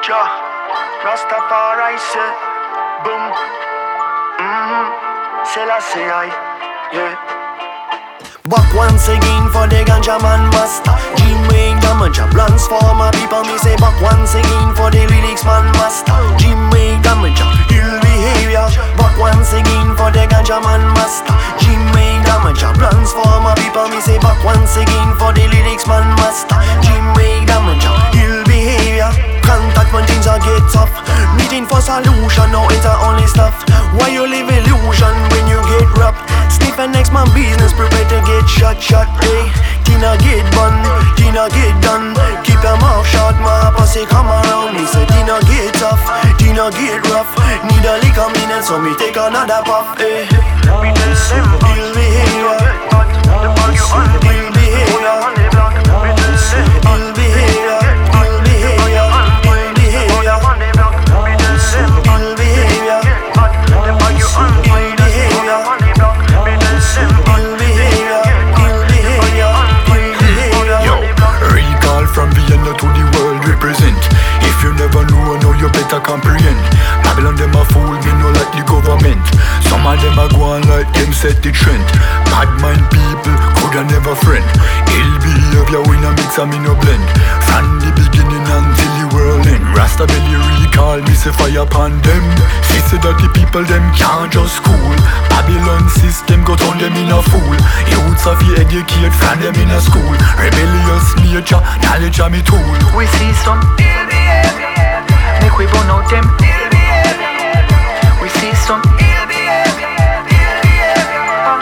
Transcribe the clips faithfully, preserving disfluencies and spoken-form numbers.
Ja, Rastafari say, boom, mm-hmm, Selassie I, yeah. Back once again for the ganja man master. Dream make damage, a plans for my people. Me say back once again for the lyrics man master. Dream make damage, ill behavior. Back once again for the ganja man master. Dream make damage, a plans for my people. Me say back once again for the lyrics man master. Dream make damage, ill behavior. Contact when things are get tough. Meeting for solution, now it's a only stuff. Why you live illusion when you get robbed? Sniff and next man business, prepare to get shot, shot, hey. Tina get bun, Tina get done. Keep your mouth shut, my posse come around. Me say Tina get tough, Tina get rough. Need a lick a minute, so me take another puff, hey. Me tell them Ill behavior, the bag you on the ill behavior, on the block. Me tell them ill behavior, ill behavior, ill behavior, on the block. Me tell them ill behavior, the bag you on the ill behavior, on the block. Me tell them ill behavior, ill behavior, ill behavior. Yo, recall from Vienna to the world represent. If you never know, now you better comprehend. Babylon them a fool, me no like the government. Some of them a go on like them set the trend. Bad mind people, coulda never friend. Ill behavior we no mix and me no blend. From the beginning until the world end. Rasta belly recall, me say fire upon them. She say that the people them can't just school. Babylon system go turn them in a fool. Youths have to educate from them in a school. Rebellious nature, knowledge a me tool. we see some ill behavior. Make we burn out them ill behavior. We see some ill behavior. Ill behavior.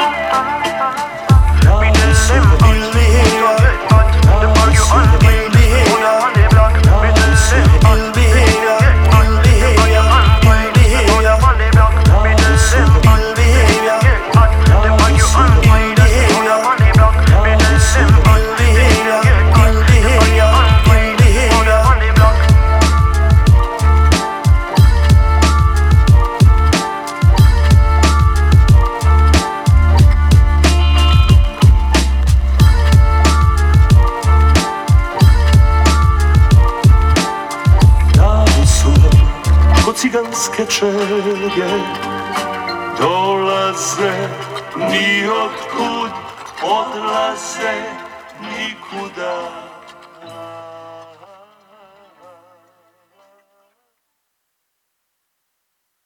Me tell them Ill behavior, the bag you on the ill behavior, on the block. Me tell them ill behavior, ill behavior, ill behavior, on the block. Me tell them ill behavior, the bag you on the ill behavior, on the block. Me tell them ill behavior, ill behavior, ill behavior. on the block. Po cyganskie dolaze, ni odkud odlaze nikuda.